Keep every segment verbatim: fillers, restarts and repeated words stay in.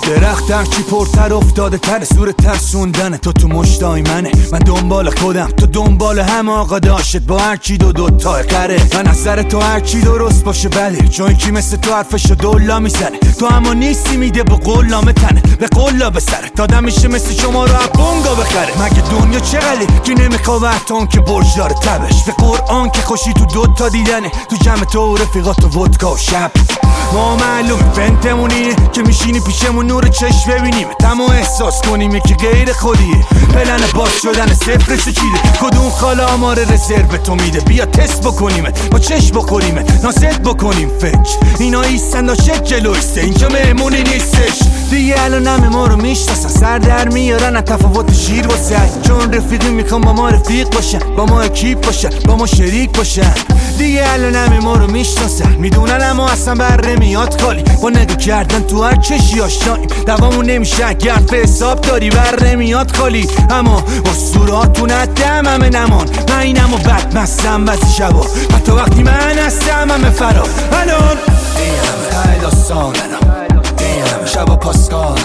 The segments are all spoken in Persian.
درخت هرچی پرتر افتاده تر، سور ترسوندن تو تو مشتای منه. من دنبال خودم، تو دنبال هم آقا داشت با هرچی دو دو تا قره. من از سر تو هرچی درست باشه بله، چون کی مثل تو حرفشو دولا میزنه. تو اما نیستی میده با قولامه تنه، به قولا به سره دادم میشه مثل شما رو بونگا بخره. مگه دنیا چقلی که نمیخواه وقتان که برج داره تبش. به قرآن که خوشی تو دوتا دیدنه، تو جمع تو و رفیقات و ودکا و شب. ما معلوم فنتمون اینه که میشینی پیشمون نور چشم ببینیم تمام احساس کنیم که غیر خودیه. پلن باز شدن صفرشو چیده، کدوم خاله آمار رزرو تو میده. بیا تست بکنیم با چشم بخوریم ناست بکنیم فکر. اینا ایستن داشت جلویسته، اینجا مهمونی نیستش دیگه. الان همه ما رو میشناسن، سر در میارن تفاوت شیر واسه. چون رفیقی میخوام با ما رفیق باشن، با ما اکیپ باشن، با ما شریک باشن دیگه. الان همه ما رو میشناسن، میدونن اما اصلا بر نمیاد خالی. با نگاه کردن تو هر چشی آشناییم، دوامون نمیشه اگر به حساب داری بر نمیاد خالی. اما اسطوراتون ندم همه نمان، من اینم و بد مستم بعضی شبا، حتی وقتی من هستم همه فرار. الان دیم های داستانم، دیم شبا پاسکالم،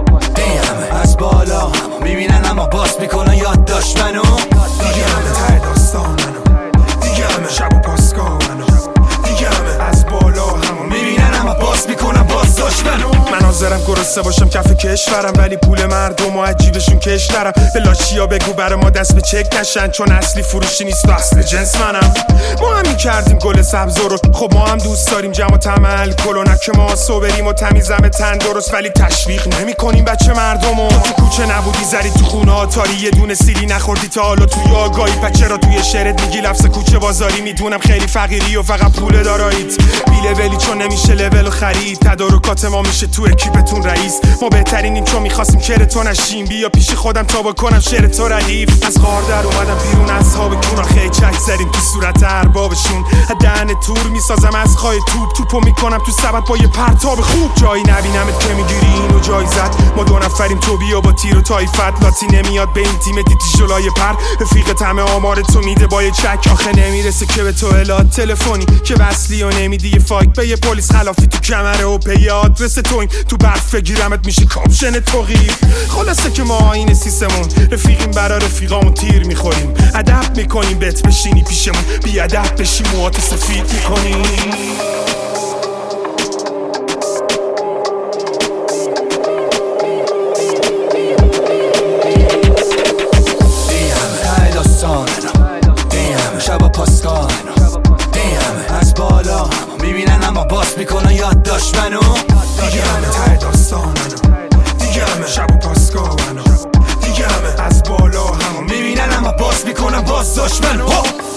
دیم از بالا همو میبینن اما باز میکنن یاد داشت منو. دیگه همه های داستانم، دیگه همه شبا پاسکالم، دیگه همه از بالا همو میبینن اما باز میکنن باز داشت منو. من حاضرم گرسنه باشم کف کشورم، ولی پول مردم و عجیبشون کشترم. به لاشیا بگو برا ما دست به چک نشن، چون اصلی فروشی نیست و اصل جنس منم. ما همین کردیم گل سبز رو، خب ما هم دوست داریم جمع و تمل کلو. نه که ما صبریم و تمیزم تن درست، ولی تشویق نمی کنیم بچه مردمو. تو کوچه نبودی زدی تو خونه آتاری، یه دونه سیلی نخوردی تا حالا توی آگاهی. پچه را توی شعرت میگی لفظ کوچه بازاری. میدونم خیلی فقیری و فقط پول داراییت بیله ولی چون نمیشه لول خرید. تدارکات ما میشه تو اکیپتون رئیس. ما بهترینیم چون میخواستیم کر تو نشیم. بیا پیش خودم تا بکنم شعر تو ردیف. از غار در اومدم بیرون از خواب کونا، خیلی چک زدیم تو صورت اربابشون. دهن تور میسازم از خای توپ، توپو میکنم تو سبد با یه پرتاب خوب. جایی نبینمت که میگیری اینو جایزت. ما دو نفریم تو بیا با تیر و تایفت. لاتی نمیاد به این تیم دیتی جلای پر، رفیقت همه آمار تو میده با یه چک. آخه نمیرسه که به تو اطلاعات تلفنی که وصلی و نمیدی یه فایت به یه پلیس خلافی تو کمره و پی آدرس توین. تو برف بگیرمت میشه کاپشن توقیف. خلاصه که ما این سیسمون رفیقیم، برا رفیقامون تیر میخوریم. ادب میکنیم بهت بشینی پیشمون، بی ادب بشی موهات سفید میکنیم. شبا پاسکالم، دیم از بالا همو میبینن اما باز میکنن یاد داشت منو. دیگه همه ته داستانم، دیگه همه شبا پاسکالم، دیگه همه از بالا همو میبینن اما باز میکنن باز داشت منو.